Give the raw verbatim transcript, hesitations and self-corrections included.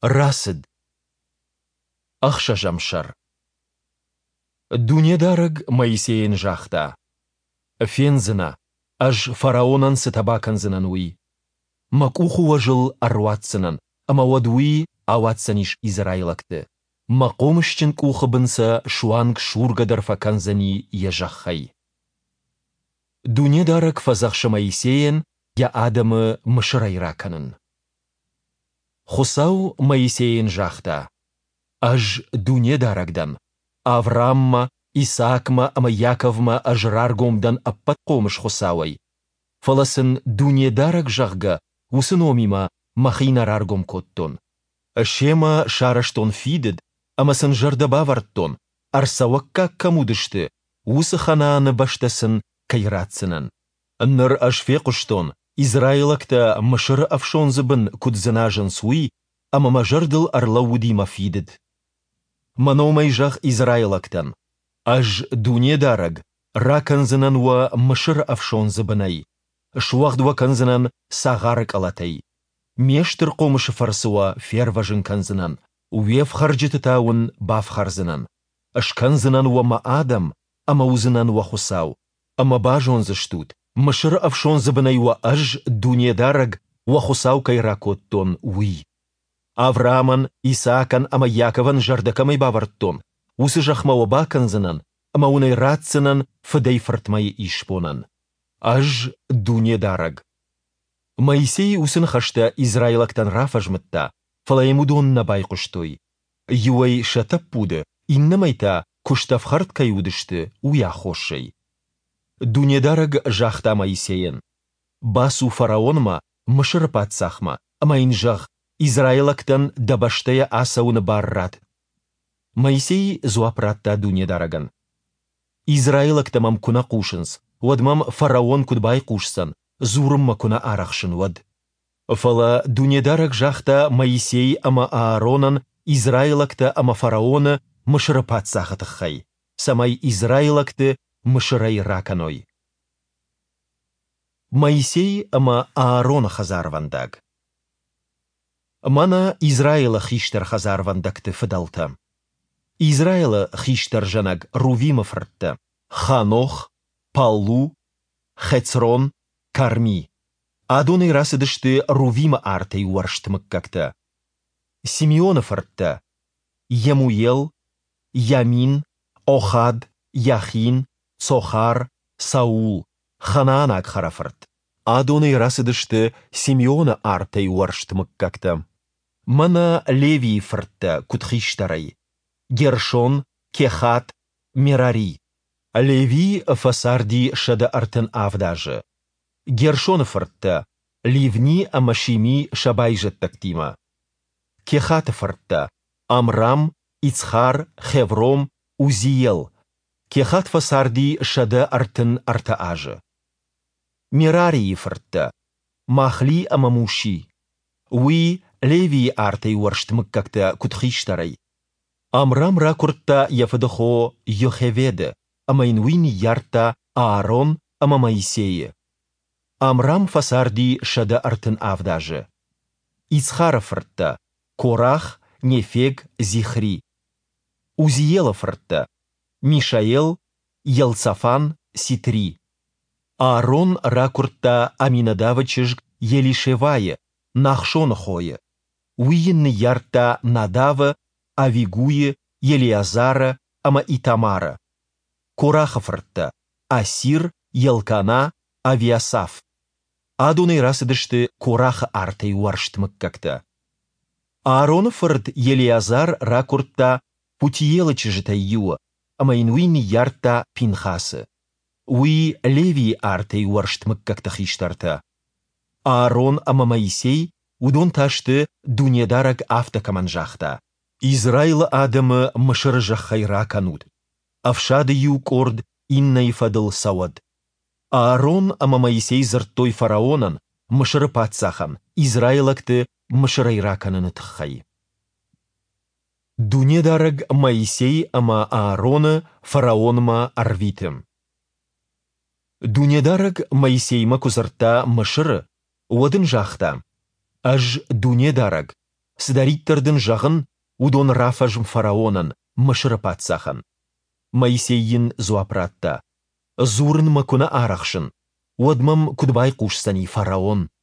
راسد أخشى جمشر دنيا دارج مايسين جاختا فينزنا أج فراونان ستباكن زنانوي مكوخو وجل أرواتسنان أما ودوي أواتسنيش إزرايلكت مقومشتن كوخ بنسا شوانك شورغدر فكنزني يجخي دنيا دارج فزخش مايسين يا آدم مشري راكنن خساو مايسين جاختا أج دنيا دارجدن أفرام إساكما أما ياكوفما أجرارغومدن أبت قومش خساوي فلسن دنيا دارج جاغا وسنوميما مخينا رارغوم كوتون الشيما شارشتون فيدد أما سنجرد بافرتون أرسوكا كمودشت وسخنان باشتسن كيراتسنن النر أشفيقشتون إزرايلكتا مشر أفشون زبن كودزناجن سوي أما مجردل أرلودي مفيدد منومي جاغ إزرايلكتن أج دنيا دارج راكنزنن ومشر أفشون زبني شواغد وكنزنن ساغارك ألاتي ميشتر قومش فرسوا فيرفجن كنزنن ويف خرجت تاون باف خرزنن أش كنزنن وما آدم أما وزنن وخساو أما باجون زشتوت مشر أفشون زبني وأج دنيا دارج وخساو كيراكوتون وي أفرامن إساكن أما ياكوفن جردكمي بافرتون وسجخما وباكنزنن أما وني راتسنن فدي فرتمي إيشبونن أج دنيا دارج مايسي وسن خشتا إزرايلكتن رافجمتا فلايمودون نبايقشتوي يوي شتبود إنميتا كشتف خرد كيودشت ويا خوشي دنيا دارج جاختا مايسيين باسو فراونما مشربات ساخما أما إنجاغ إزرايلكتن دبشتيا آساون بارات مايسي زوابراتتا دنيا دارجن إزرايلكتمام كنا قوشنس ودمام فراون كد باي قوشسن زورم ما كنا آرخشن ود فلا دنيا دارج جاختا مايسي أما آرونن إزرايلكتا أما فراون مشربات ساخت خي سماي إزرايلكت مشري راكنوي مايسي أما آرون خزار ونداغ مانا إزرايل خيشتر خزار وندكت فدلتا إزرايل خيشتر جناغ روفيم فرت خانوخ پالو خيتسرون كارمي أدوني راسدشت روفيم آرتي ورشت مككتا سيميون فرت يمويل يامين أوخاد ياخين صوخار ساول خناناك خرافرت أدوني راسدشت سيميون آرتي ورشت مككتا منا ليفي فرت كتخيشتري جرشون كيخات ميراري ليفي فساردي شدا أرتن آفداج جرشون فرت ليفني أمشيمي شبايجت تكتيما كيخات فرت أمرام إتسخار خيفروم وزيل كيخات فساردي شدا أرتن أرتاج ميراري فرت ماخلي أماموشي وي ليفي آرتي ورشت مككتا كتخيشتري أمرام راكورتا يفدخو يوخيفيد أما ينوين يارتا آرون أما مايسي أمرام فساردي شدا أرتن آفداج إسخار فرتا كوراخ نيفيغ زيخري وزيل فرتا ميشايل يلصافان سيتري آرون راكورتا أميندавчежг يليشевاي نахшон خوي وين يارتا надав Авигуи, Елиазара, Ама Итамара, Курахафрта, Асир, Елкана, Авиасаф. Адуны расыдышты Кураха артай уаршт мыккакта. Ааронофрд Елиазар ракуртта Путиелычы жытай юа, Ама инуини ярта Пинхасы. Уи Леви артай уаршт мыккакта хиштарта. Аарон Ама Моисей удон ташты дунедарак автокаманжахта. Израил Адамы мышыржа хайра канут. Авшады ю корд инна ифадыл сауад. Аарон ама Моисей зыртой фараонан мышыры патсахан, Израилакты мышырайра кананы тхай. Дунедараг Моисей ама Аароны фараонма арвитым. Дунедараг Моисейма кузырта мышыры уадын жахта. Аж дунедараг Сдариттірдің жағын удон рафажым фараонын, мышыры патсахын. Моисейін зуапратта. Зурын мыкуна арақшын. Одмым кудбай кушсани фараон.